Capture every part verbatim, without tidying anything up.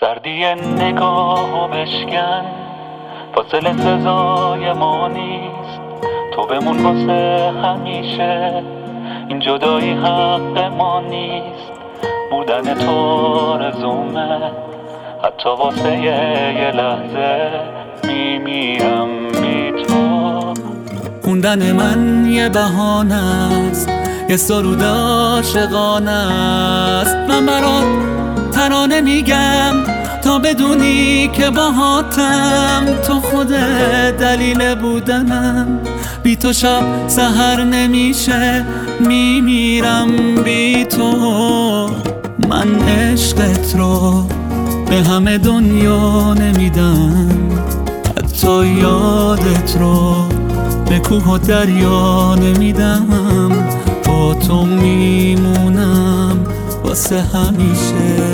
سردی نگاهو بشکن، فاصله سزای ما نیست. تو بمون واسه همیشه، این جدایی حق ما نیست. بودن تو آرزومه، حتی واسه یه لحظه میمیرم بی تو. خوندن من یه بهانه است، یه سرود عاشقانه است. من برات ترانه میگم تا بدونی که باهاتم. تو خود دلیل بودنم، بی تو شب سحر نمیشه، میمیرم بی تو. من عشقت رو به همه دنیا نمیدم، حتی یادت رو به کوه و دریا نمیدم. با تو میمونم واسه همیشه.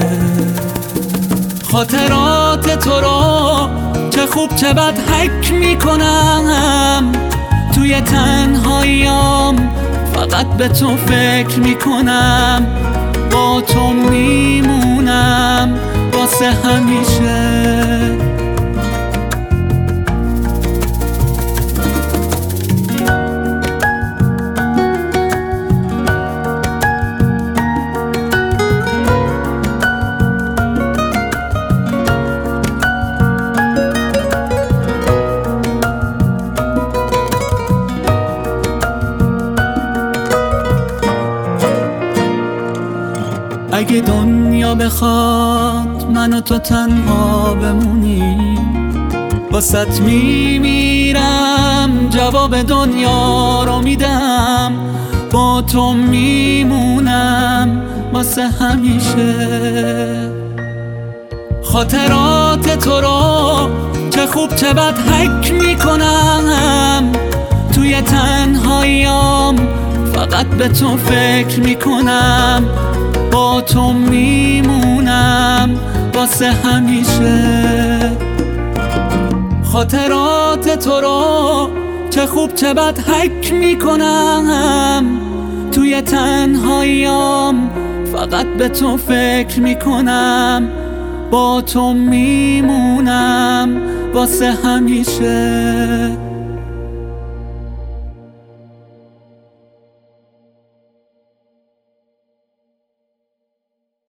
خاطرات تو رو چه خوب چه بد حک میکنم، توی تنهاییام فقط به تو فکر میکنم. با تو میمونم واسه همیشه. اگه دنیا بخواد من و تو تنها بمونیم، واسط میمیرم، جواب دنیا رو میدم. با تو میمونم واسه همیشه. خاطرات تو رو چه خوب چه بد حک میکنم، توی تنهاییام فقط به تو فکر میکنم. با تو میمونم واسه همیشه. خاطرات تو رو چه خوب چه بد حک میکنم، توی تنهاییام فقط به تو فکر میکنم. با تو میمونم واسه همیشه.